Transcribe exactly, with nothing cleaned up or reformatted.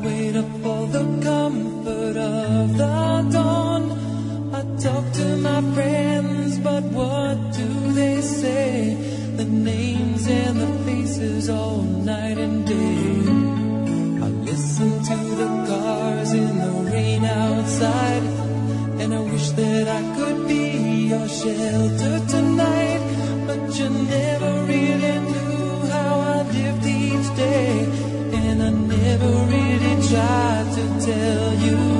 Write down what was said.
wait up for the comfort of the dawn. I talk to my friends, but what do they say? The names and the faces all night and day. I listen to the cars in the rain outside, and I wish that I could be your shelter tonight. But you never really knew how I lived each day, and I never really tried to tell you